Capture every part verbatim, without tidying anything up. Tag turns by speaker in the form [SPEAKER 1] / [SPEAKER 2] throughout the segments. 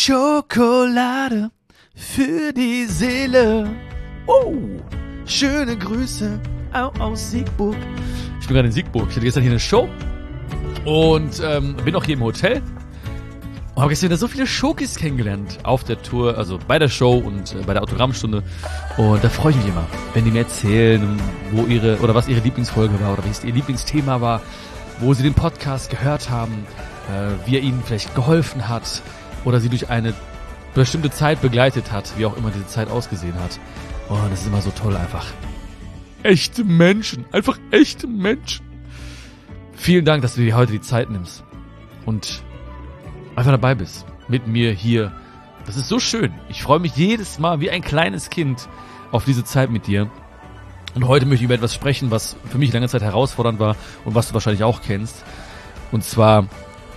[SPEAKER 1] Schokolade für die Seele. Oh, schöne Grüße auch aus Siegburg. Ich bin gerade in Siegburg. Ich hatte gestern hier eine Show und ähm, bin auch hier im Hotel. Und habe gestern wieder so viele Schokis kennengelernt auf der Tour, also bei der Show und äh, bei der Autogrammstunde. Und da freue ich mich immer, wenn die mir erzählen, wo ihre oder was ihre Lieblingsfolge war oder was ihr Lieblingsthema war, wo sie den Podcast gehört haben, äh, wie er ihnen vielleicht geholfen hat oder sie durch eine bestimmte Zeit begleitet hat, wie auch immer diese Zeit ausgesehen hat. Und das ist immer so toll einfach. Echte Menschen, einfach echte Menschen. Vielen Dank, dass du dir heute die Zeit nimmst und einfach dabei bist, mit mir hier. Das ist so schön. Ich freue mich jedes Mal wie ein kleines Kind auf diese Zeit mit dir. Und heute möchte ich über etwas sprechen, was für mich lange Zeit herausfordernd war und was du wahrscheinlich auch kennst. Und zwar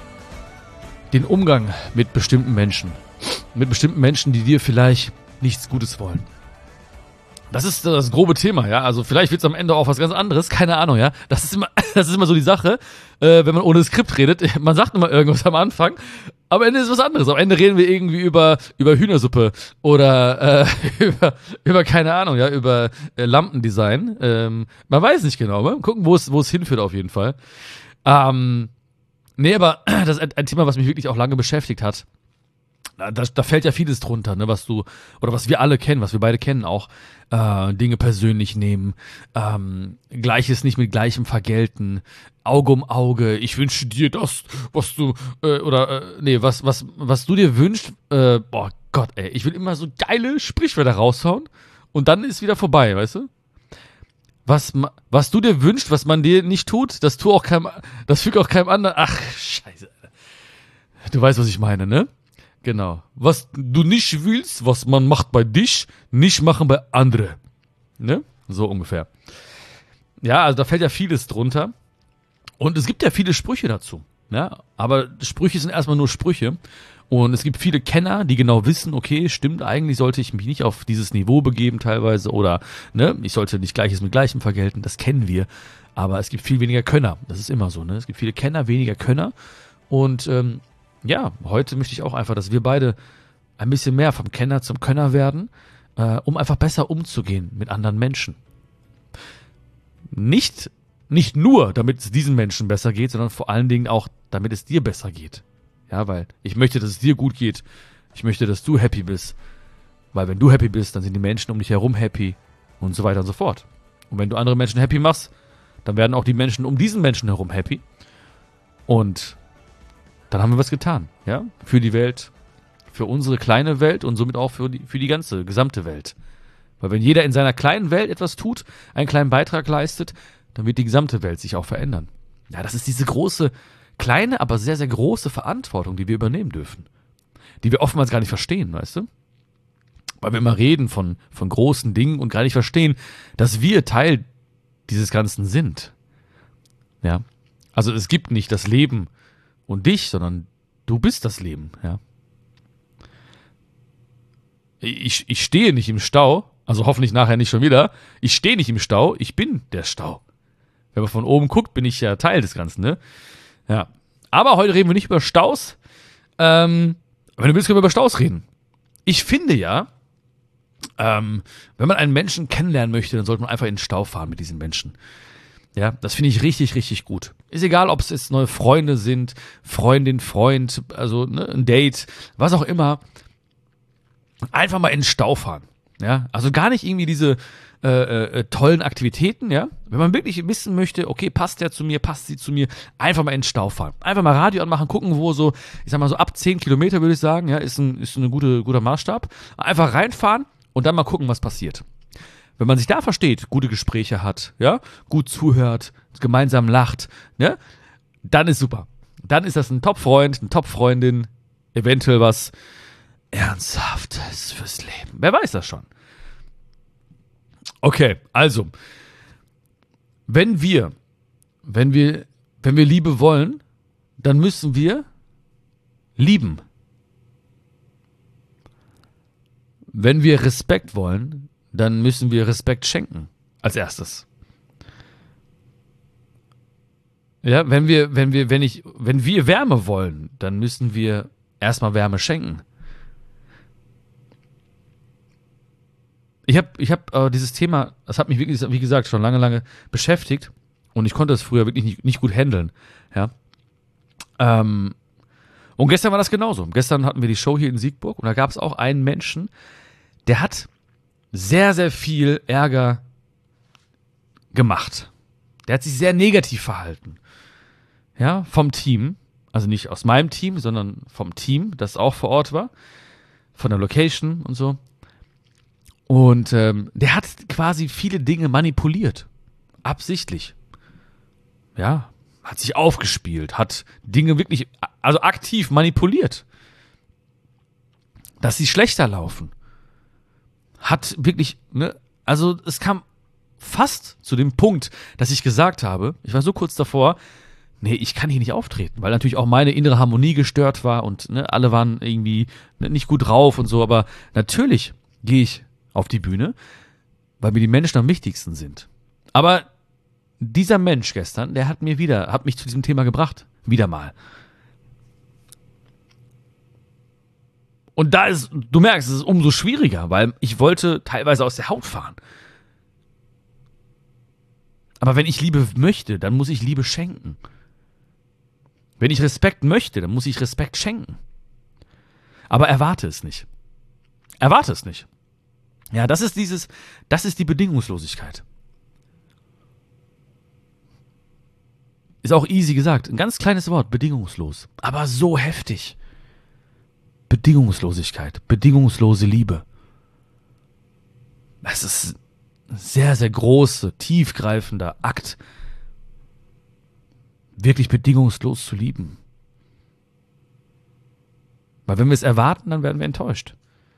[SPEAKER 1] den Umgang mit bestimmten Menschen. Mit bestimmten Menschen, die dir vielleicht nichts Gutes wollen. Das ist das grobe Thema, ja. Also vielleicht wird es am Ende auch was ganz anderes, keine Ahnung, ja. Das ist immer, das ist immer so die Sache, äh, wenn man ohne Skript redet. Man sagt immer irgendwas am Anfang, am Ende ist was anderes. Am Ende reden wir irgendwie über über Hühnersuppe oder äh, über über keine Ahnung, ja, über äh, Lampendesign. Ähm, man weiß nicht genau, mal gucken, wo es wo es hinführt auf jeden Fall. Ähm, nee, aber das ist ein, ein Thema, was mich wirklich auch lange beschäftigt hat. Da, da fällt ja vieles drunter, ne, was du, oder was wir alle kennen, was wir beide kennen auch, äh, Dinge persönlich nehmen, ähm, Gleiches nicht mit Gleichem vergelten, Auge um Auge, ich wünsche dir das, was du, äh, oder, äh, nee, was, was, was du dir wünschst, äh, boah Gott, ey, ich will immer so geile Sprichwörter raushauen und dann ist wieder vorbei, weißt du? Was, was du dir wünschst, was man dir nicht tut, das tu auch keinem, das fügt auch keinem anderen, ach, scheiße. Du weißt, was ich meine, ne? Genau. Was du nicht willst, was man macht bei dich, nicht machen bei andere. Ne? So ungefähr. Ja, also da fällt ja vieles drunter. Und es gibt ja viele Sprüche dazu. Ja? Aber Sprüche sind erstmal nur Sprüche. Und es gibt viele Kenner, die genau wissen, okay, stimmt, eigentlich sollte ich mich nicht auf dieses Niveau begeben teilweise. Oder ne, ich sollte nicht Gleiches mit Gleichem vergelten. Das kennen wir. Aber es gibt viel weniger Könner. Das ist immer so. Ne? Es gibt viele Kenner, weniger Könner. Und ähm, ja, heute möchte ich auch einfach, dass wir beide ein bisschen mehr vom Kenner zum Könner werden, äh, um einfach besser umzugehen mit anderen Menschen. Nicht, nicht nur, damit es diesen Menschen besser geht, sondern vor allen Dingen auch, damit es dir besser geht. Ja, weil ich möchte, dass es dir gut geht. Ich möchte, dass du happy bist. Weil wenn du happy bist, dann sind die Menschen um dich herum happy und so weiter und so fort. Und wenn du andere Menschen happy machst, dann werden auch die Menschen um diesen Menschen herum happy. Und dann haben wir was getan, ja, für die Welt, für unsere kleine Welt und somit auch für die, für die ganze, gesamte Welt. Weil wenn jeder in seiner kleinen Welt etwas tut, einen kleinen Beitrag leistet, dann wird die gesamte Welt sich auch verändern. Ja, das ist diese große, kleine, aber sehr, sehr große Verantwortung, die wir übernehmen dürfen. Die wir oftmals gar nicht verstehen, weißt du? Weil wir immer reden von, von großen Dingen und gar nicht verstehen, dass wir Teil dieses Ganzen sind. Ja, also es gibt nicht das Leben und dich, sondern du bist das Leben, ja. Ich, ich stehe nicht im Stau, also hoffentlich nachher nicht schon wieder. Ich stehe nicht im Stau, ich bin der Stau. Wenn man von oben guckt, bin ich ja Teil des Ganzen, ne? Ja. Aber heute reden wir nicht über Staus. Ähm, wenn du willst, können wir über Staus reden. Ich finde ja, ähm, wenn man einen Menschen kennenlernen möchte, dann sollte man einfach in den Stau fahren mit diesen Menschen. Ja, das finde ich richtig, richtig gut. Ist egal, ob es jetzt neue Freunde sind, Freundin, Freund, also ne, ein Date, was auch immer. Einfach mal in den Stau fahren. Ja, also gar nicht irgendwie diese äh, äh, tollen Aktivitäten, ja. Wenn man wirklich wissen möchte, okay, passt der zu mir, passt sie zu mir, einfach mal in den Stau fahren. Einfach mal Radio anmachen, gucken, wo so, ich sag mal so ab zehn Kilometer würde ich sagen, ja, ist ein, ist ein gute, guter Maßstab. Einfach reinfahren und dann mal gucken, was passiert. Wenn man sich da versteht, gute Gespräche hat, ja, gut zuhört, gemeinsam lacht, ja, dann ist super. Dann ist das ein Top-Freund, eine Top-Freundin, eventuell was Ernsthaftes fürs Leben. Wer weiß das schon? Okay, also, wenn wir, wenn wir, wenn wir Liebe wollen, dann müssen wir lieben. Wenn wir Respekt wollen, dann müssen wir Respekt schenken, als erstes. Ja, wenn wir, wenn wir, wenn ich, wenn wir Wärme wollen, dann müssen wir erstmal Wärme schenken. ich habe ich hab, äh, dieses Thema, das hat mich wirklich, wie gesagt, schon lange, lange beschäftigt und ich konnte das früher wirklich nicht, nicht gut handeln. Ja. Ähm, und gestern war das genauso. Gestern hatten wir die Show hier in Siegburg und da gab es auch einen Menschen, der hat sehr, sehr viel Ärger gemacht. Der hat sich sehr negativ verhalten. Ja, vom Team. Also nicht aus meinem Team, sondern vom Team, das auch vor Ort war. Von der Location und so. Und ähm, der hat quasi viele Dinge manipuliert. Absichtlich. Ja, hat sich aufgespielt, hat Dinge wirklich, also aktiv manipuliert. Dass sie schlechter laufen. Hat wirklich, ne, also es kam fast zu dem Punkt, dass ich gesagt habe, ich war so kurz davor, nee, ich kann hier nicht auftreten, weil natürlich auch meine innere Harmonie gestört war und ne, alle waren irgendwie ne, nicht gut drauf und so, aber natürlich gehe ich auf die Bühne, weil mir die Menschen am wichtigsten sind. Aber dieser Mensch gestern, der hat mir wieder, hat mich zu diesem Thema gebracht. Wieder mal. Und da ist, du merkst, es ist umso schwieriger, weil ich wollte teilweise aus der Haut fahren. Aber wenn ich Liebe möchte, dann muss ich Liebe schenken. Wenn ich Respekt möchte, dann muss ich Respekt schenken. Aber erwarte es nicht. Erwarte es nicht. Ja, das ist dieses, das ist die Bedingungslosigkeit. Ist auch easy gesagt. Ein ganz kleines Wort, bedingungslos. Aber so heftig. Bedingungslosigkeit, bedingungslose Liebe. Das ist ein sehr, sehr großer, tiefgreifender Akt, wirklich bedingungslos zu lieben. Weil wenn wir es erwarten, dann werden wir enttäuscht.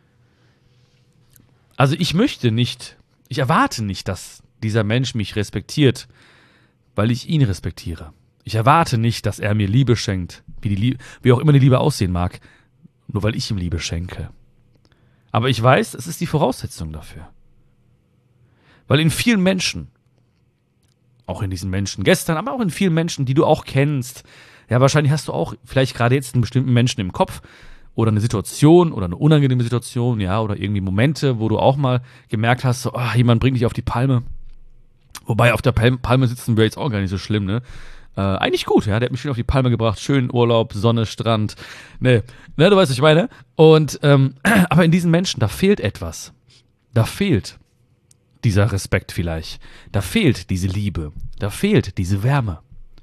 [SPEAKER 1] Also ich möchte nicht, ich erwarte nicht, dass dieser Mensch mich respektiert, weil ich ihn respektiere. Ich erwarte nicht, dass er mir Liebe schenkt, wie, die Liebe, wie auch immer die Liebe aussehen mag, nur weil ich ihm Liebe schenke. Aber ich weiß, es ist die Voraussetzung dafür. Weil in vielen Menschen, auch in diesen Menschen gestern, aber auch in vielen Menschen, die du auch kennst, ja, wahrscheinlich hast du auch vielleicht gerade jetzt einen bestimmten Menschen im Kopf oder eine Situation oder eine unangenehme Situation, ja, oder irgendwie Momente, wo du auch mal gemerkt hast, so, oh, jemand bringt dich auf die Palme. Wobei auf der Palme sitzen wäre jetzt auch gar nicht so schlimm, ne? Äh, eigentlich gut, ja, der hat mich schön auf die Palme gebracht, schön Urlaub, Sonne, Strand, ne, ne, du weißt, was ich meine. Und, ähm, aber in diesen Menschen, da fehlt etwas. Da fehlt dieser Respekt vielleicht. Da fehlt diese Liebe. Da fehlt diese Wärme.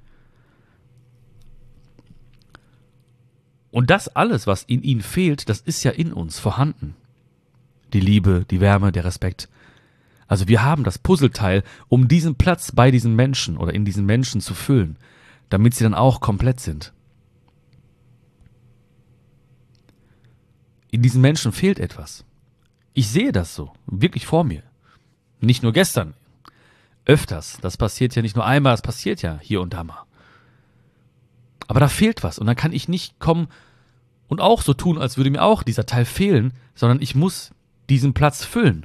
[SPEAKER 1] Und das alles, was in ihnen fehlt, das ist ja in uns vorhanden. Die Liebe, die Wärme, der Respekt. Also wir haben das Puzzleteil, um diesen Platz bei diesen Menschen oder in diesen Menschen zu füllen, damit sie dann auch komplett sind. In diesen Menschen fehlt etwas. Ich sehe das so, wirklich vor mir. Nicht nur gestern, öfters. Das passiert ja nicht nur einmal, das passiert ja hier und da mal. Aber da fehlt was und dann kann ich nicht kommen und auch so tun, als würde mir auch dieser Teil fehlen, sondern ich muss diesen Platz füllen.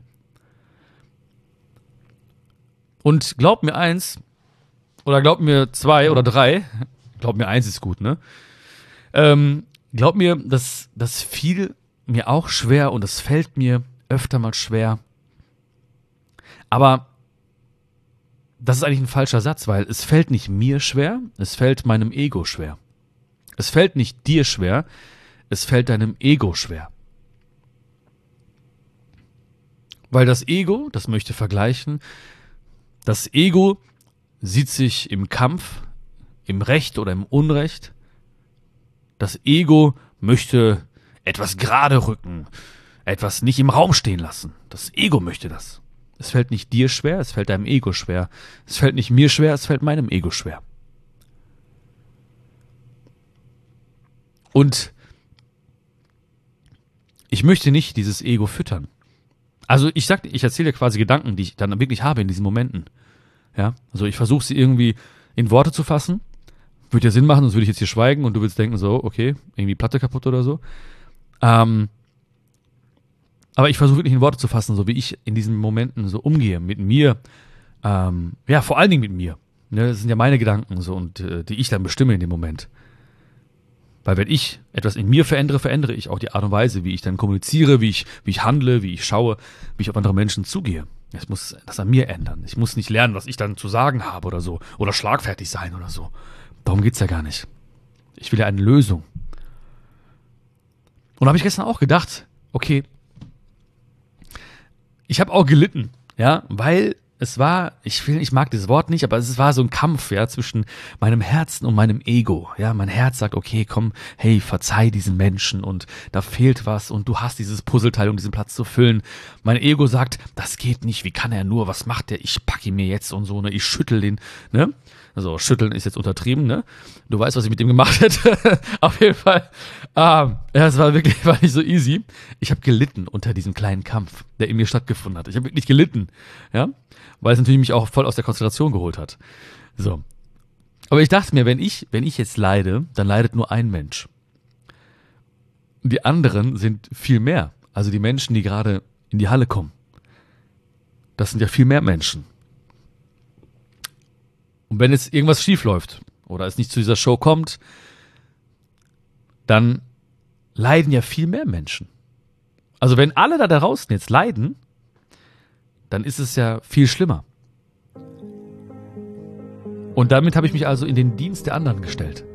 [SPEAKER 1] Und glaub mir eins, oder glaub mir zwei oder drei, glaub mir eins ist gut, ne? Ähm, glaub mir, das, das fiel mir auch schwer und das fällt mir öfter mal schwer. Aber das ist eigentlich ein falscher Satz, weil es fällt nicht mir schwer, es fällt meinem Ego schwer. Es fällt nicht dir schwer, es fällt deinem Ego schwer. Weil das Ego, das möchte vergleichen, das Ego sieht sich im Kampf, im Recht oder im Unrecht. Das Ego möchte etwas gerade rücken, etwas nicht im Raum stehen lassen. Das Ego möchte das. Es fällt nicht dir schwer, es fällt deinem Ego schwer. Es fällt nicht mir schwer, es fällt meinem Ego schwer. Und ich möchte nicht dieses Ego füttern. Also ich sag, ich erzähle dir quasi Gedanken, die ich dann wirklich habe in diesen Momenten. Ja, also ich versuche sie irgendwie in Worte zu fassen. Würde ja Sinn machen, sonst würde ich jetzt hier schweigen und du willst denken so, okay, irgendwie Platte kaputt oder so. Ähm, aber ich versuche wirklich in Worte zu fassen, so wie ich in diesen Momenten so umgehe mit mir. Ähm, ja, vor allen Dingen mit mir. Ne, das sind ja meine Gedanken so und äh, die ich dann bestimme in dem Moment. Weil wenn ich etwas in mir verändere, verändere ich auch die Art und Weise, wie ich dann kommuniziere, wie ich, wie ich handle, wie ich schaue, wie ich auf andere Menschen zugehe. Ich muss das an mir ändern. Ich muss nicht lernen, was ich dann zu sagen habe oder so. Oder schlagfertig sein oder so. Darum geht's ja gar nicht. Ich will ja eine Lösung. Und da habe ich gestern auch gedacht, okay, ich habe auch gelitten, ja, weil es war, ich will, ich mag dieses Wort nicht, aber es war so ein Kampf, ja, zwischen meinem Herzen und meinem Ego, ja, mein Herz sagt, okay, komm, hey, verzeih diesen Menschen und da fehlt was und du hast dieses Puzzleteil, um diesen Platz zu füllen. Mein Ego sagt, das geht nicht, wie kann er nur, was macht der, ich packe ihn mir jetzt und so, ne, ich schüttel den, ne, also schütteln ist jetzt untertrieben, ne, du weißt, was ich mit dem gemacht hätte, auf jeden Fall, ähm, ja, es war wirklich, war nicht so easy, ich habe gelitten unter diesem kleinen Kampf, der in mir stattgefunden hat, ich habe wirklich gelitten, ja, weil es natürlich mich auch voll aus der Konzentration geholt hat. So. Aber ich dachte mir, wenn ich, wenn ich jetzt leide, dann leidet nur ein Mensch. Und die anderen sind viel mehr. Also die Menschen, die gerade in die Halle kommen. Das sind ja viel mehr Menschen. Und wenn jetzt irgendwas schief läuft oder es nicht zu dieser Show kommt, dann leiden ja viel mehr Menschen. Also wenn alle da draußen jetzt leiden, dann ist es ja viel schlimmer. Und damit habe ich mich also in den Dienst der anderen gestellt.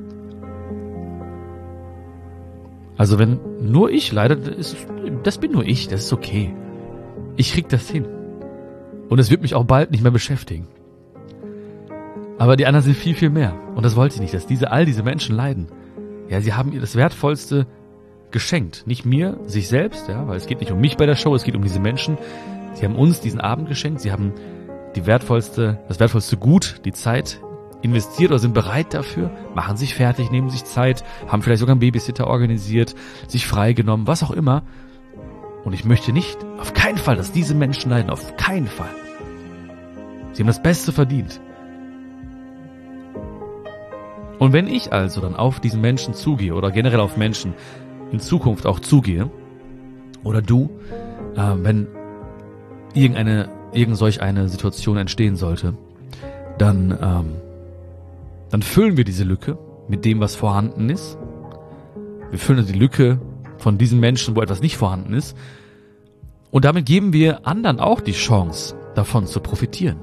[SPEAKER 1] Also wenn nur ich leide, das, ist, das bin nur ich, das ist okay. Ich krieg das hin. Und es wird mich auch bald nicht mehr beschäftigen. Aber die anderen sind viel, viel mehr. Und das wollte ich nicht, dass diese, all diese Menschen leiden. Ja, sie haben ihr das Wertvollste geschenkt. Nicht mir, sich selbst, ja, weil es geht nicht um mich bei der Show, es geht um diese Menschen. Sie haben uns diesen Abend geschenkt, sie haben die wertvollste, das wertvollste Gut, die Zeit investiert oder sind bereit dafür, machen sich fertig, nehmen sich Zeit, haben vielleicht sogar einen Babysitter organisiert, sich freigenommen, was auch immer. Und ich möchte nicht, auf keinen Fall, dass diese Menschen leiden, auf keinen Fall. Sie haben das Beste verdient. Und wenn ich also dann auf diesen Menschen zugehe oder generell auf Menschen in Zukunft auch zugehe, oder du, äh, wenn irgendeine, irgend solch eine Situation entstehen sollte, dann, ähm, dann füllen wir diese Lücke mit dem, was vorhanden ist. Wir füllen die Lücke von diesen Menschen, wo etwas nicht vorhanden ist. Und damit geben wir anderen auch die Chance, davon zu profitieren.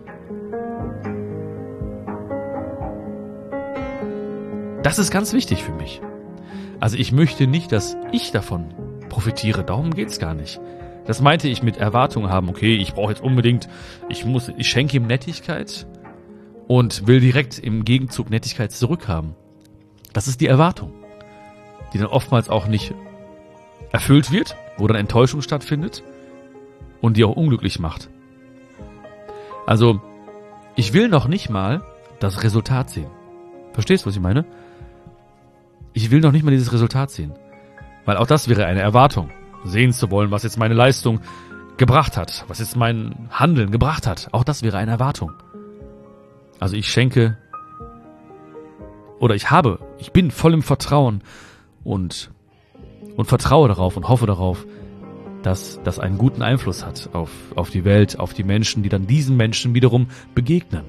[SPEAKER 1] Das ist ganz wichtig für mich. Also ich möchte nicht, dass ich davon profitiere. Darum geht's gar nicht. Das meinte ich mit Erwartungen haben. Okay, ich brauche jetzt unbedingt, ich muss, ich schenke ihm Nettigkeit und will direkt im Gegenzug Nettigkeit zurückhaben. Das ist die Erwartung, die dann oftmals auch nicht erfüllt wird, wo dann Enttäuschung stattfindet und die auch unglücklich macht. Also, ich will noch nicht mal das Resultat sehen. Verstehst du, was ich meine? Ich will noch nicht mal dieses Resultat sehen. Weil auch das wäre eine Erwartung. Sehen zu wollen, was jetzt meine Leistung gebracht hat, was jetzt mein Handeln gebracht hat. Auch das wäre eine Erwartung. Also ich schenke oder ich habe, ich bin voll im Vertrauen und, und vertraue darauf und hoffe darauf, dass das einen guten Einfluss hat auf, auf die Welt, auf die Menschen, die dann diesen Menschen wiederum begegnen.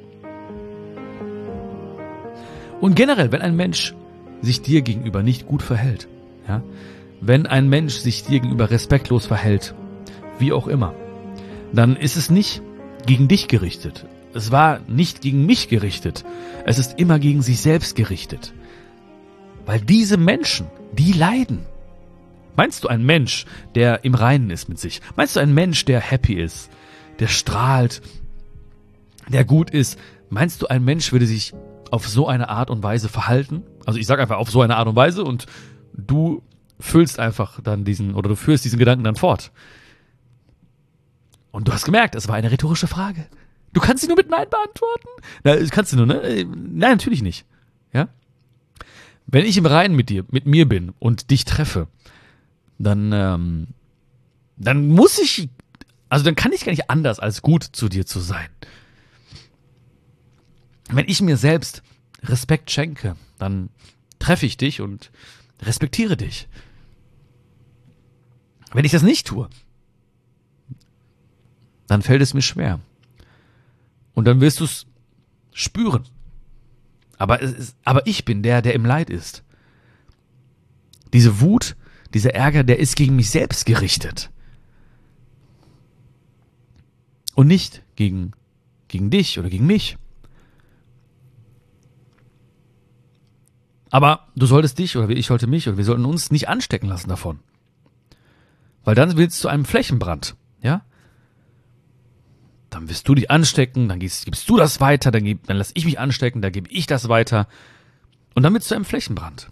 [SPEAKER 1] Und generell, wenn ein Mensch sich dir gegenüber nicht gut verhält, ja, wenn ein Mensch sich dir gegenüber respektlos verhält, wie auch immer, dann ist es nicht gegen dich gerichtet. Es war nicht gegen mich gerichtet. Es ist immer gegen sich selbst gerichtet. Weil diese Menschen, die leiden. Meinst du einen Mensch, der im Reinen ist mit sich? Meinst du einen Mensch, der happy ist, der strahlt, der gut ist? Meinst du, ein Mensch würde sich auf so eine Art und Weise verhalten? Also ich sage einfach auf so eine Art und Weise und du füllst einfach dann diesen, oder du führst diesen Gedanken dann fort. Und du hast gemerkt, es war eine rhetorische Frage. Du kannst sie nur mit Nein beantworten? Na, kannst du nur, ne? Nein, natürlich nicht. Ja? Wenn ich im Reinen mit dir, mit mir bin und dich treffe, dann, ähm, dann muss ich, also dann kann ich gar nicht anders, als gut zu dir zu sein. Wenn ich mir selbst Respekt schenke, dann treffe ich dich und respektiere dich. Wenn ich das nicht tue, dann fällt es mir schwer. Und dann wirst du es spüren. Aber, es ist, aber ich bin der, der im Leid ist. Diese Wut, dieser Ärger, der ist gegen mich selbst gerichtet. Und nicht gegen, gegen dich oder gegen mich. Aber du solltest dich oder ich sollte mich oder wir sollten uns nicht anstecken lassen davon. Weil dann wird es zu einem Flächenbrand. Ja? Dann wirst du dich anstecken, dann gibst, gibst du das weiter, dann, geb, dann lass ich mich anstecken, dann gebe ich das weiter. Und dann wird es zu einem Flächenbrand.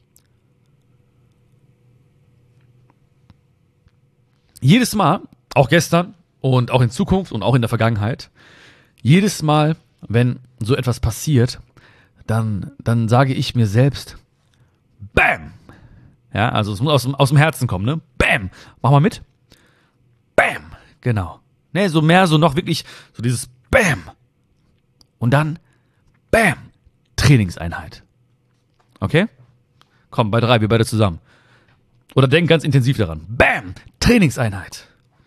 [SPEAKER 1] Jedes Mal, auch gestern und auch in Zukunft und auch in der Vergangenheit, jedes Mal, wenn so etwas passiert, dann, dann sage ich mir selbst, Bam! Ja, also es muss aus dem, aus dem Herzen kommen, ne? Bam! Mach mal mit. Bam! Genau. Ne, so mehr, so noch wirklich, so dieses Bam! Und dann Bam! Trainingseinheit. Okay? Komm, bei drei, wir beide zusammen. Oder denk ganz intensiv daran. Bam! Trainingseinheit.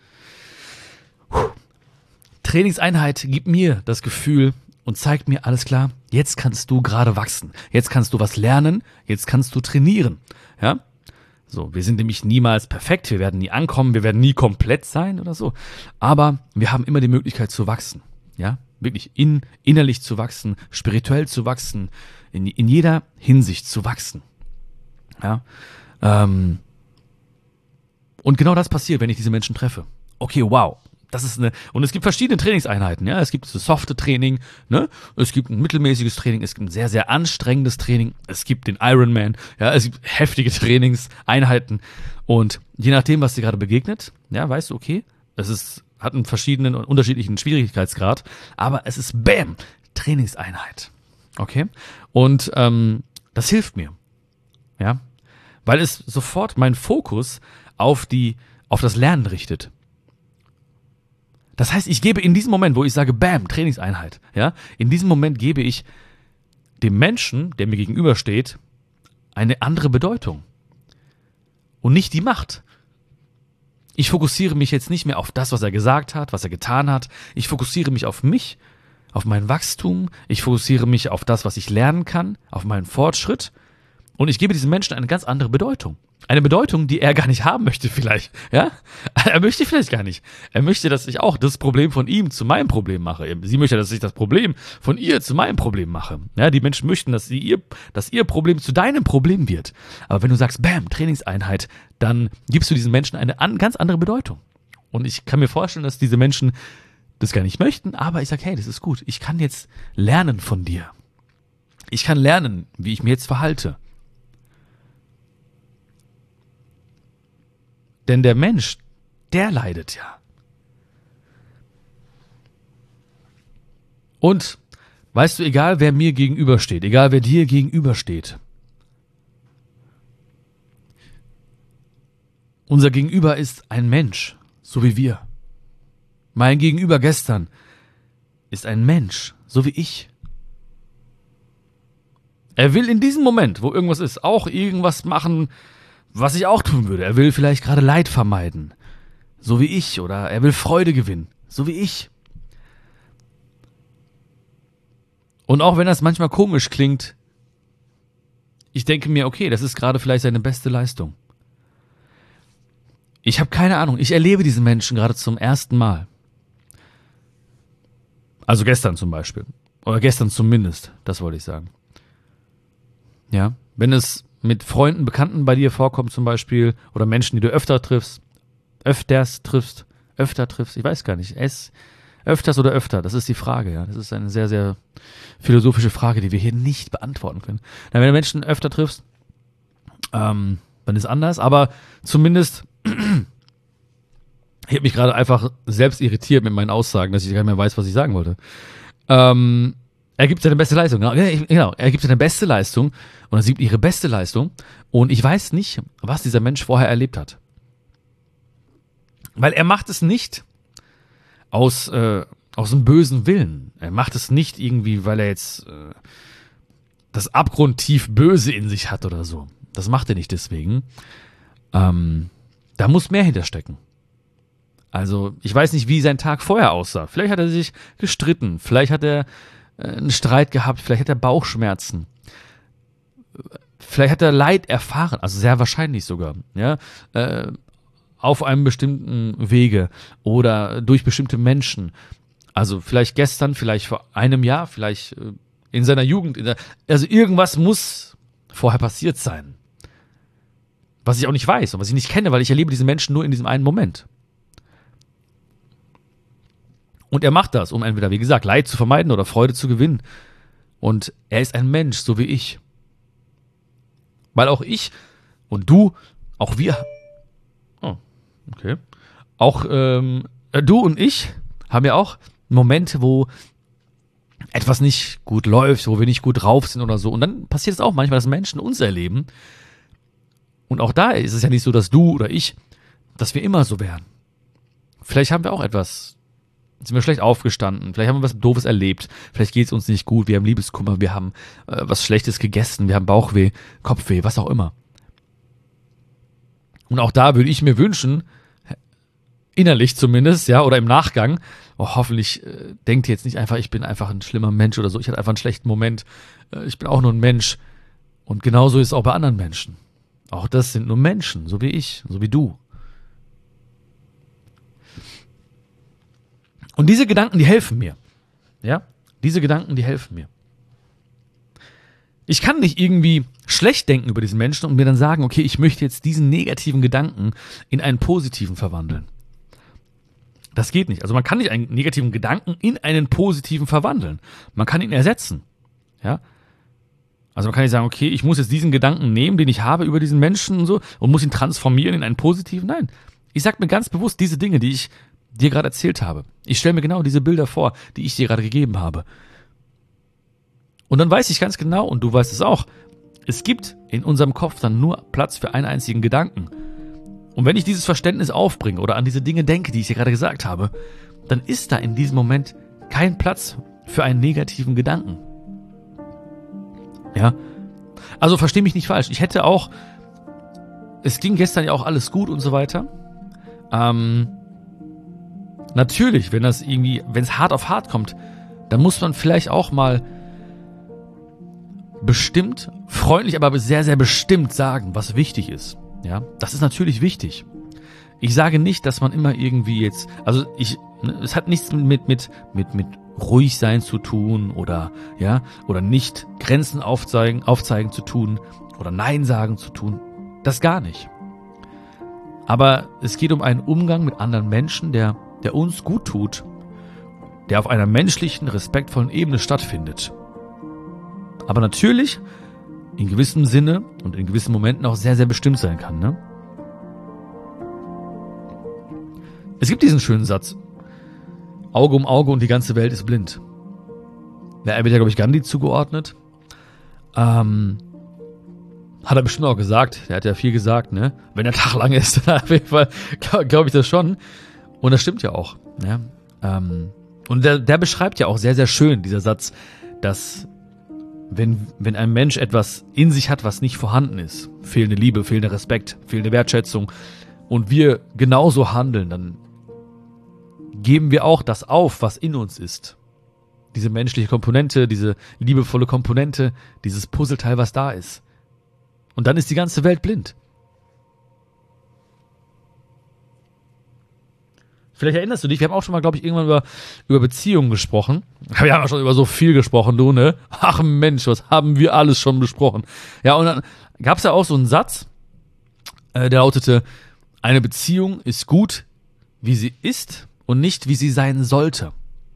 [SPEAKER 1] Puh. Trainingseinheit gibt mir das Gefühl und zeigt mir, alles klar, jetzt kannst du gerade wachsen. Jetzt kannst du was lernen, jetzt kannst du trainieren. Ja? So, wir sind nämlich niemals perfekt, wir werden nie ankommen, wir werden nie komplett sein oder so. Aber wir haben immer die Möglichkeit zu wachsen. Ja? Wirklich in, innerlich zu wachsen, spirituell zu wachsen, in, in jeder Hinsicht zu wachsen. Ja? Ähm, und genau das passiert, wenn ich diese Menschen treffe. Okay, wow. Das ist eine, und es gibt verschiedene Trainingseinheiten, ja. Es gibt das softe Training, ne? Es gibt ein mittelmäßiges Training, es gibt ein sehr, sehr anstrengendes Training, es gibt den Ironman, ja, es gibt heftige Trainingseinheiten. Und je nachdem, was dir gerade begegnet, ja, weißt du, okay, es ist, hat einen verschiedenen und unterschiedlichen Schwierigkeitsgrad, aber es ist Bam! Trainingseinheit. Okay? Und ähm, das hilft mir. Ja? Weil es sofort meinen Fokus auf die, auf das Lernen richtet. Das heißt, ich gebe in diesem Moment, wo ich sage, Bam, Trainingseinheit, ja, in diesem Moment gebe ich dem Menschen, der mir gegenübersteht, eine andere Bedeutung. Und nicht die Macht. Ich fokussiere mich jetzt nicht mehr auf das, was er gesagt hat, was er getan hat. Ich fokussiere mich auf mich, auf mein Wachstum. Ich fokussiere mich auf das, was ich lernen kann, auf meinen Fortschritt. Und ich gebe diesem Menschen eine ganz andere Bedeutung. Eine Bedeutung, die er gar nicht haben möchte vielleicht, ja? Er möchte vielleicht gar nicht. Er möchte, dass ich auch das Problem von ihm zu meinem Problem mache. Sie möchte, dass ich das Problem von ihr zu meinem Problem mache. Ja, die Menschen möchten, dass sie ihr, dass ihr Problem zu deinem Problem wird. Aber wenn du sagst, Bam, Trainingseinheit, dann gibst du diesen Menschen eine an, ganz andere Bedeutung. Und ich kann mir vorstellen, dass diese Menschen das gar nicht möchten, aber ich sage, hey, das ist gut. Ich kann jetzt lernen von dir. Ich kann lernen, wie ich mir jetzt verhalte. Denn der Mensch, der leidet ja. Und, weißt du, egal wer mir gegenübersteht, egal wer dir gegenübersteht, unser Gegenüber ist ein Mensch, so wie wir. Mein Gegenüber gestern ist ein Mensch, so wie ich. Er will in diesem Moment, wo irgendwas ist, auch irgendwas machen, was ich auch tun würde. Er will vielleicht gerade Leid vermeiden, so wie ich. Oder er will Freude gewinnen, so wie ich. Und auch wenn das manchmal komisch klingt, ich denke mir, okay, das ist gerade vielleicht seine beste Leistung. Ich habe keine Ahnung, ich erlebe diesen Menschen gerade zum ersten Mal. Also gestern zum Beispiel. Oder gestern zumindest, das wollte ich sagen. Ja, wenn es mit Freunden, Bekannten bei dir vorkommt zum Beispiel, oder Menschen, die du öfter triffst, öfters triffst, öfter triffst, ich weiß gar nicht, es, öfters oder öfter, das ist die Frage, ja, das ist eine sehr, sehr philosophische Frage, die wir hier nicht beantworten können. Na, wenn du Menschen öfter triffst, ähm, dann ist anders, aber zumindest, ich habe mich gerade einfach selbst irritiert mit meinen Aussagen, dass ich gar nicht mehr weiß, was ich sagen wollte. Ähm, Er gibt seine beste Leistung, genau, er gibt seine beste Leistung und er sieht ihre beste Leistung und ich weiß nicht, was dieser Mensch vorher erlebt hat. Weil er macht es nicht aus, äh, aus einem bösen Willen. Er macht es nicht irgendwie, weil er jetzt äh, das abgrundtief Böse in sich hat oder so. Das macht er nicht deswegen. Ähm, da muss mehr hinterstecken. Also ich weiß nicht, wie sein Tag vorher aussah. Vielleicht hat er sich gestritten, vielleicht hat er einen Streit gehabt, vielleicht hat er Bauchschmerzen. vielleicht hat er Leid erfahren, also sehr wahrscheinlich sogar, ja, äh, auf einem bestimmten Wege oder durch bestimmte Menschen. Also vielleicht gestern, vielleicht vor einem Jahr, vielleicht äh, in seiner Jugend. In der, also irgendwas muss vorher passiert sein. Was ich auch nicht weiß und was ich nicht kenne, weil ich erlebe diese Menschen nur in diesem einen Moment. Und er macht das, um entweder, wie gesagt, Leid zu vermeiden oder Freude zu gewinnen. Und er ist ein Mensch, so wie ich. Weil auch ich und du, auch wir, oh, okay, auch ähm, du und ich haben ja auch Momente, wo etwas nicht gut läuft, wo wir nicht gut drauf sind oder so. Und dann passiert es auch manchmal, dass Menschen uns erleben. Und auch da ist es ja nicht so, dass du oder ich, dass wir immer so wären. Vielleicht haben wir auch etwas, sind wir schlecht aufgestanden, vielleicht haben wir was Doofes erlebt, vielleicht geht es uns nicht gut, wir haben Liebeskummer, wir haben äh, was Schlechtes gegessen, wir haben Bauchweh, Kopfweh, was auch immer. Und auch da würde ich mir wünschen, innerlich zumindest, ja, oder im Nachgang, oh, hoffentlich äh, denkt ihr jetzt nicht einfach, ich bin einfach ein schlimmer Mensch oder so, ich hatte einfach einen schlechten Moment, äh, ich bin auch nur ein Mensch. Und genauso ist es auch bei anderen Menschen. Auch das sind nur Menschen, so wie ich, so wie du. Und diese Gedanken, die helfen mir. Ja, diese Gedanken, die helfen mir. Ich kann nicht irgendwie schlecht denken über diesen Menschen und mir dann sagen, okay, ich möchte jetzt diesen negativen Gedanken in einen positiven verwandeln. Das geht nicht. Also man kann nicht einen negativen Gedanken in einen positiven verwandeln. Man kann ihn ersetzen. Ja. Also man kann nicht sagen, okay, ich muss jetzt diesen Gedanken nehmen, den ich habe über diesen Menschen und so und muss ihn transformieren in einen positiven. Nein. Ich sage mir ganz bewusst diese Dinge, die ich dir gerade erzählt habe. Ich stelle mir genau diese Bilder vor, die ich dir gerade gegeben habe. Und dann weiß ich ganz genau, und du weißt es auch, es gibt in unserem Kopf dann nur Platz für einen einzigen Gedanken. Und wenn ich dieses Verständnis aufbringe oder an diese Dinge denke, die ich dir gerade gesagt habe, dann ist da in diesem Moment kein Platz für einen negativen Gedanken. Ja, also versteh mich nicht falsch. Ich hätte auch, es ging gestern ja auch alles gut und so weiter. Ähm, natürlich, wenn das irgendwie, wenn es hart auf hart kommt, dann muss man vielleicht auch mal bestimmt, freundlich, aber sehr, sehr bestimmt sagen, was wichtig ist. Ja, das ist natürlich wichtig. Ich sage nicht, dass man immer irgendwie jetzt, also ich, es hat nichts mit, mit, mit, mit ruhig sein zu tun oder, ja, oder nicht Grenzen aufzeigen, aufzeigen zu tun oder Nein sagen zu tun. Das gar nicht. Aber es geht um einen Umgang mit anderen Menschen, der, der uns gut tut, der auf einer menschlichen, respektvollen Ebene stattfindet. Aber natürlich in gewissem Sinne und in gewissen Momenten auch sehr, sehr bestimmt sein kann, ne? Es gibt diesen schönen Satz: Auge um Auge und die ganze Welt ist blind. Ja, er wird ja, glaube ich, Gandhi zugeordnet. Ähm, hat er bestimmt auch gesagt. Er hat ja viel gesagt, ne? Wenn der Tag lang ist, dann auf jeden Fall glaube glaub ich das schon. Und das stimmt ja auch. Ja? Ähm, und der, der beschreibt ja auch sehr, sehr schön, dieser Satz, dass wenn, wenn ein Mensch etwas in sich hat, was nicht vorhanden ist, fehlende Liebe, fehlender Respekt, fehlende Wertschätzung, und wir genauso handeln, dann geben wir auch das auf, was in uns ist. Diese menschliche Komponente, diese liebevolle Komponente, dieses Puzzleteil, was da ist. Und dann ist die ganze Welt blind. Vielleicht erinnerst du dich, wir haben auch schon mal, glaube ich, irgendwann über, über Beziehungen gesprochen. Wir haben ja schon über so viel gesprochen, du, ne? Ach Mensch, was haben wir alles schon besprochen. Ja, und dann gab es ja auch so einen Satz, äh, der lautete: Eine Beziehung ist gut, wie sie ist und nicht, wie sie sein sollte.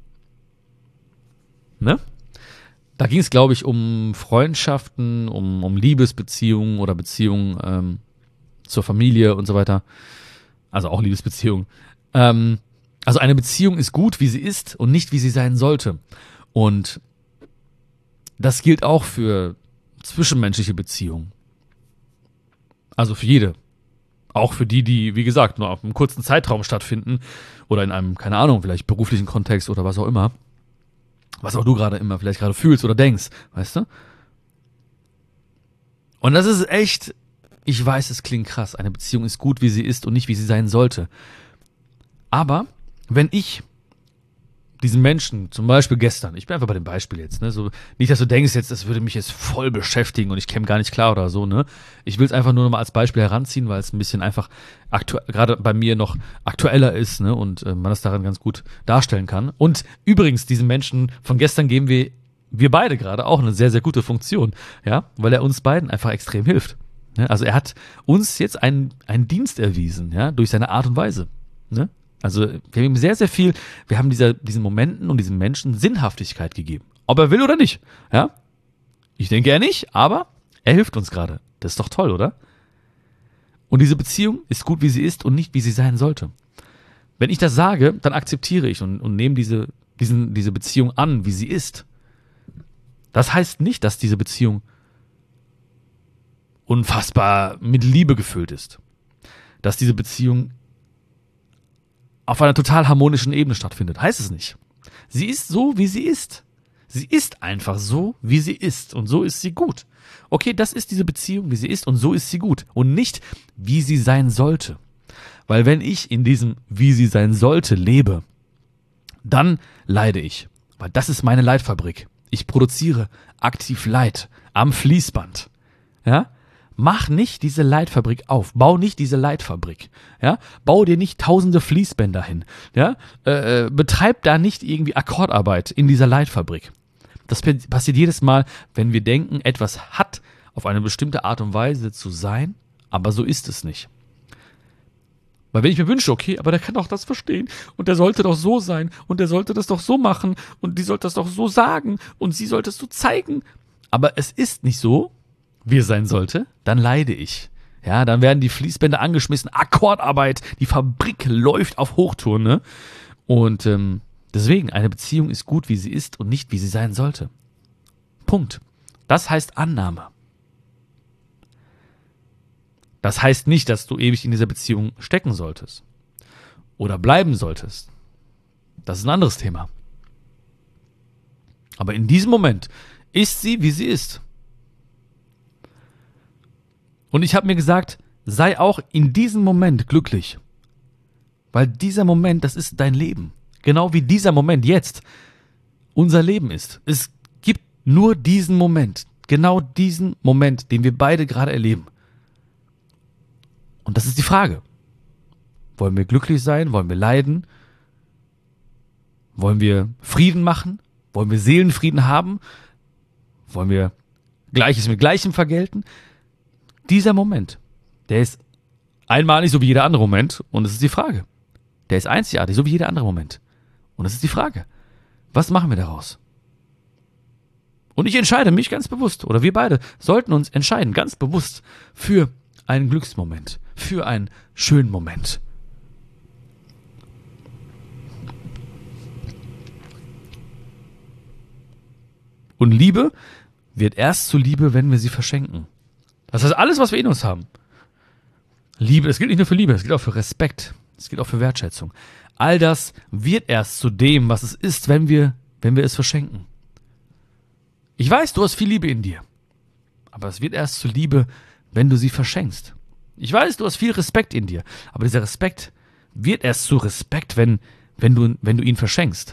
[SPEAKER 1] Ne? Da ging es, glaube ich, um Freundschaften, um, um Liebesbeziehungen oder Beziehungen ähm, zur Familie und so weiter. Also auch Liebesbeziehungen. Ähm, also eine Beziehung ist gut, wie sie ist und nicht, wie sie sein sollte. Und das gilt auch für zwischenmenschliche Beziehungen. Also für jede. Auch für die, die, wie gesagt, nur auf einem kurzen Zeitraum stattfinden oder in einem, keine Ahnung, vielleicht beruflichen Kontext oder was auch immer. Was auch du gerade immer vielleicht gerade fühlst oder denkst, weißt du? Und das ist echt, ich weiß, es klingt krass. Eine Beziehung ist gut, wie sie ist und nicht, wie sie sein sollte. Aber wenn ich diesen Menschen, zum Beispiel gestern, ich bin einfach bei dem Beispiel jetzt, ne, so, nicht, dass du denkst jetzt, das würde mich jetzt voll beschäftigen und ich käme gar nicht klar oder so, ne, ich will es einfach nur noch mal als Beispiel heranziehen, weil es ein bisschen einfach aktuell, gerade bei mir noch aktueller ist, ne, und äh, man das daran ganz gut darstellen kann. Und übrigens, diesen Menschen von gestern geben wir, wir beide gerade auch eine sehr, sehr gute Funktion, ja, weil er uns beiden einfach extrem hilft, ne? Also er hat uns jetzt einen, einen Dienst erwiesen, ja, durch seine Art und Weise, ne. Also wir haben ihm sehr, sehr viel, wir haben dieser, diesen Momenten und diesen Menschen Sinnhaftigkeit gegeben. Ob er will oder nicht, ja. Ich denke er nicht, aber er hilft uns gerade. Das ist doch toll, oder? Und diese Beziehung ist gut, wie sie ist und nicht, wie sie sein sollte. Wenn ich das sage, dann akzeptiere ich und, und nehme diese, diesen, diese Beziehung an, wie sie ist. Das heißt nicht, dass diese Beziehung unfassbar mit Liebe gefüllt ist. Dass diese Beziehung auf einer total harmonischen Ebene stattfindet. Heißt es nicht. Sie ist so, wie sie ist. Sie ist einfach so, wie sie ist. Und so ist sie gut. Okay, das ist diese Beziehung, wie sie ist. Und so ist sie gut. Und nicht, wie sie sein sollte. Weil wenn ich in diesem, wie sie sein sollte, lebe, dann leide ich. Weil das ist meine Leidfabrik. Ich produziere aktiv Leid am Fließband. Ja? Mach nicht diese Leitfabrik auf. Bau nicht diese Leitfabrik. Ja? Bau dir nicht tausende Fließbänder hin. Ja? Äh, betreib da nicht irgendwie Akkordarbeit in dieser Leitfabrik. Das passiert jedes Mal, wenn wir denken, etwas hat auf eine bestimmte Art und Weise zu sein, aber so ist es nicht. Weil wenn ich mir wünsche, okay, aber der kann doch das verstehen und der sollte doch so sein und der sollte das doch so machen und die sollte das doch so sagen und sie sollte es so zeigen, aber es ist nicht so, wie es sein sollte, dann leide ich. Ja, dann werden die Fließbänder angeschmissen, Akkordarbeit, die Fabrik läuft auf Hochtouren, ne? Und ähm, deswegen, eine Beziehung ist gut, wie sie ist und nicht, wie sie sein sollte. Punkt. Das heißt Annahme. Das heißt nicht, dass du ewig in dieser Beziehung stecken solltest oder bleiben solltest. Das ist ein anderes Thema. Aber in diesem Moment ist sie, wie sie ist. Und ich habe mir gesagt, sei auch in diesem Moment glücklich. Weil dieser Moment, das ist dein Leben. Genau wie dieser Moment jetzt unser Leben ist. Es gibt nur diesen Moment. Genau diesen Moment, den wir beide gerade erleben. Und das ist die Frage. Wollen wir glücklich sein? Wollen wir leiden? Wollen wir Frieden machen? Wollen wir Seelenfrieden haben? Wollen wir Gleiches mit Gleichem vergelten? Dieser Moment, der ist einmalig, so wie jeder andere Moment. Und es ist die Frage. Der ist einzigartig, so wie jeder andere Moment. Und es ist die Frage. Was machen wir daraus? Und ich entscheide mich ganz bewusst, oder wir beide sollten uns entscheiden, ganz bewusst, für einen Glücksmoment, für einen schönen Moment. Und Liebe wird erst zu Liebe, wenn wir sie verschenken. Das heißt, alles, was wir in uns haben. Liebe, es gilt nicht nur für Liebe, es gilt auch für Respekt, es gilt auch für Wertschätzung. All das wird erst zu dem, was es ist, wenn wir, wenn wir es verschenken. Ich weiß, du hast viel Liebe in dir, aber es wird erst zu Liebe, wenn du sie verschenkst. Ich weiß, du hast viel Respekt in dir, aber dieser Respekt wird erst zu Respekt, wenn, wenn du, wenn du ihn verschenkst.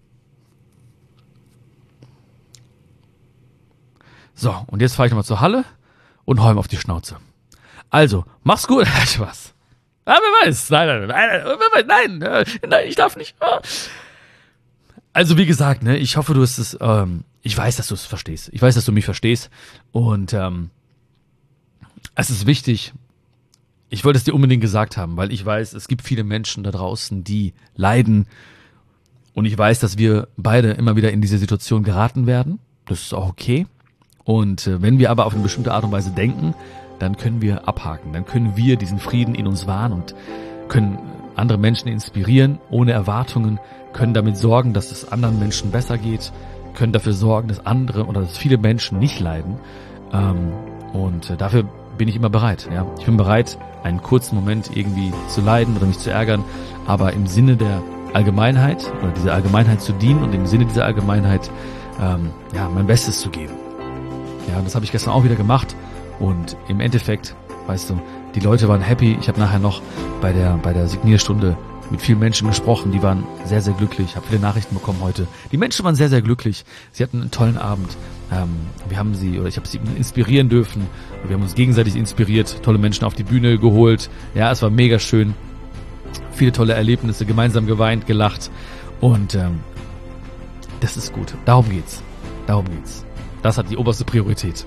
[SPEAKER 1] So, und jetzt fahre ich nochmal zur Halle und hau ihm auf die Schnauze. Also, mach's gut. Spaß. Ah, wer weiß. Nein, nein, nein, nein, nein, nein, nein, ich darf nicht. Also, wie gesagt, ne, ich hoffe, du hast es, ähm, ich weiß, dass du es verstehst. Ich weiß, dass du mich verstehst. Und ähm, es ist wichtig, ich wollte es dir unbedingt gesagt haben, weil ich weiß, es gibt viele Menschen da draußen, die leiden. Und ich weiß, dass wir beide immer wieder in diese Situation geraten werden. Das ist auch okay. Und äh, wenn wir aber auf eine bestimmte Art und Weise denken, dann können wir abhaken. Dann können wir diesen Frieden in uns wahren und können andere Menschen inspirieren, ohne Erwartungen, können damit sorgen, dass es anderen Menschen besser geht, können dafür sorgen, dass andere oder dass viele Menschen nicht leiden. Ähm, und äh, dafür bin ich immer bereit. Ja? Ich bin bereit, einen kurzen Moment irgendwie zu leiden oder mich zu ärgern, aber im Sinne der Allgemeinheit oder dieser Allgemeinheit zu dienen und im Sinne dieser Allgemeinheit ähm, ja, mein Bestes zu geben. Ja, das habe ich gestern auch wieder gemacht und im Endeffekt, weißt du, die Leute waren happy. Ich habe nachher noch bei der bei der Signierstunde mit vielen Menschen gesprochen, die waren sehr, sehr glücklich. Ich habe viele Nachrichten bekommen heute. Die Menschen waren sehr, sehr glücklich. Sie hatten einen tollen Abend. Ähm, wir haben sie, oder ich habe sie inspirieren dürfen. Wir haben uns gegenseitig inspiriert, tolle Menschen auf die Bühne geholt. Ja, es war mega schön. Viele tolle Erlebnisse, gemeinsam geweint, gelacht. Und ähm, das ist gut. Darum geht's. Darum geht's. Das hat die oberste Priorität.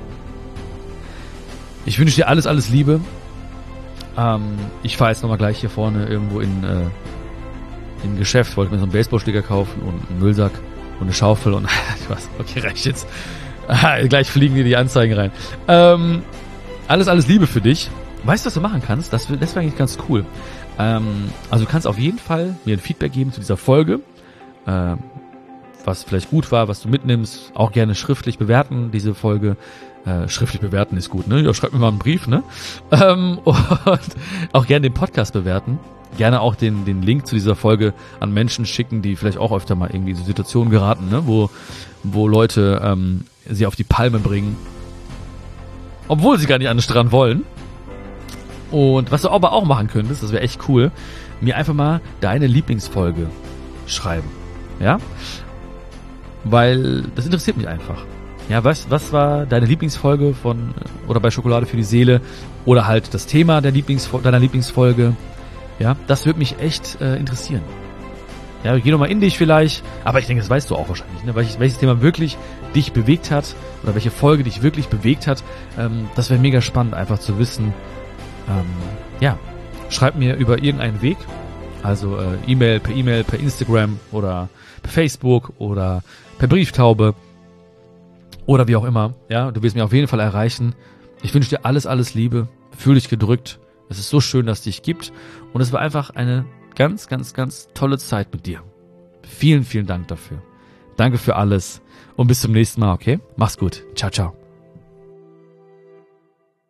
[SPEAKER 1] Ich wünsche dir alles, alles Liebe. Ähm, ich fahre jetzt nochmal gleich hier vorne irgendwo in äh, in ein Geschäft, wollte mir so einen Baseballschläger kaufen und einen Müllsack und eine Schaufel und ich weiß, okay, reicht jetzt. Gleich fliegen dir die Anzeigen rein. Ähm, alles, alles Liebe für dich. Weißt du, was du machen kannst? Das, das wäre eigentlich ganz cool. Ähm, also du kannst auf jeden Fall mir ein Feedback geben zu dieser Folge. Ähm, was vielleicht gut war, was du mitnimmst. Auch gerne schriftlich bewerten, diese Folge. Äh, schriftlich bewerten ist gut, ne? Ja, schreib mir mal einen Brief, ne? Ähm, und auch gerne den Podcast bewerten. Gerne auch den, den Link zu dieser Folge an Menschen schicken, die vielleicht auch öfter mal irgendwie in so Situationen geraten, ne? Wo, wo Leute ähm, sie auf die Palme bringen. Obwohl sie gar nicht an den Strand wollen. Und was du aber auch machen könntest, das wäre echt cool, mir einfach mal deine Lieblingsfolge schreiben. Ja? Weil das interessiert mich einfach. Ja, was, was war deine Lieblingsfolge von, oder bei Schokolade für die Seele, oder halt das Thema der Lieblingsfol- deiner Lieblingsfolge? Ja, das würde mich echt äh, interessieren. Ja, geh nochmal in dich vielleicht, aber ich denke, das weißt du auch wahrscheinlich, ne? Welches, welches Thema wirklich dich bewegt hat, oder welche Folge dich wirklich bewegt hat, ähm, das wäre mega spannend, einfach zu wissen. Ähm, ja, schreib mir über irgendeinen Weg, also äh, E-Mail, per E-Mail, per Instagram oder per Facebook oder per Brieftaube oder wie auch immer. Ja, du wirst mich auf jeden Fall erreichen. Ich wünsche dir alles, alles Liebe. Fühl dich gedrückt. Es ist so schön, dass es dich gibt. Und es war einfach eine ganz, ganz, ganz tolle Zeit mit dir. Vielen, vielen Dank dafür. Danke für alles und bis zum nächsten Mal, okay? Mach's gut. Ciao, ciao.